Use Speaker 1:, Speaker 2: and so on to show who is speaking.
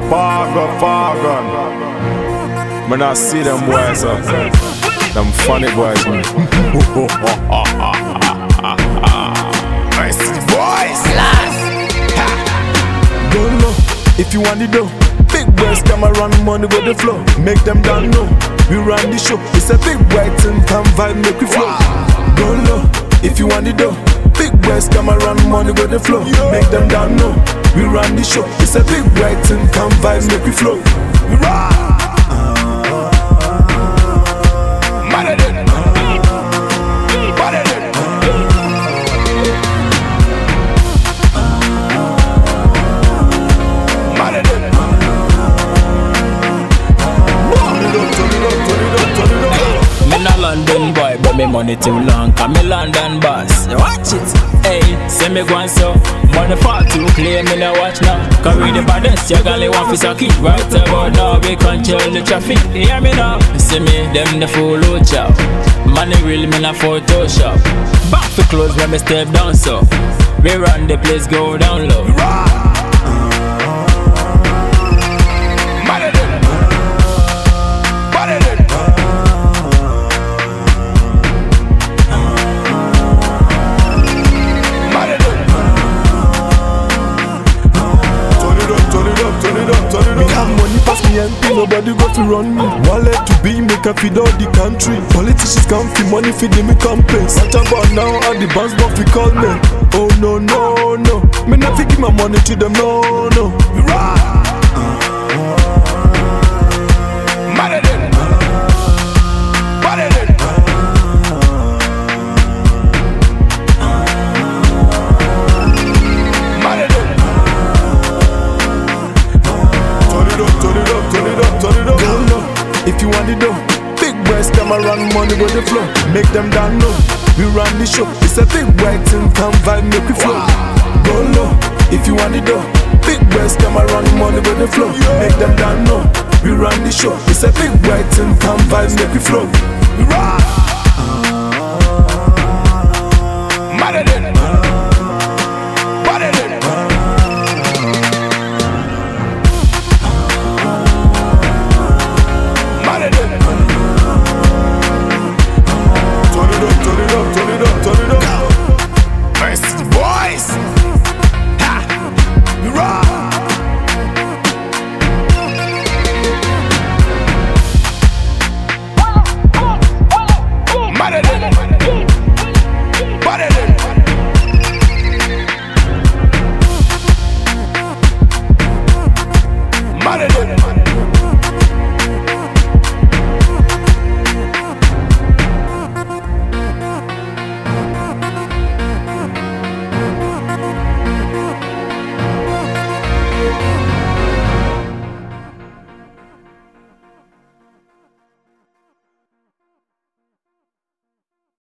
Speaker 1: Pagan. Man, I see them boys, them funny boys, man. Nice boys.
Speaker 2: Don't know if you want it though. Big boys come around, money with the flow. Make them down know we run the show. It's a big white thing, come vibe, make we flow. Don't know if you want it though. Big boys come around, money with the flow. Make them down know we run the show. It's a big white thing, come vibe, make we flow. We run.
Speaker 3: London boy, but me money too long, cause me London boss. Watch it, hey, say me go and so. Money fall too play, me no watch now. Cause we the baddest, you got one for suck it. Right about now, we control the traffic. Hear me now, see me, them the full load chop. Money real, me na Photoshop. Back for clothes when me step down so. We run the place, go down low.
Speaker 2: Nobody go to run me. Wallet to be make a feed all the country. Politicians come for money feed me complaints. What about now all the bands but we call me. Oh no no no. Me not give my money to them no no. If you want it though, big boys come around, money with the flow. Make them down low, we run the show. It's a big white thing, come vibe, make we flow. Go low, if you want it though, big boys come around, money with the flow. Make them down low, we run the show. It's a big white thing, come vibe, make we flow. We run.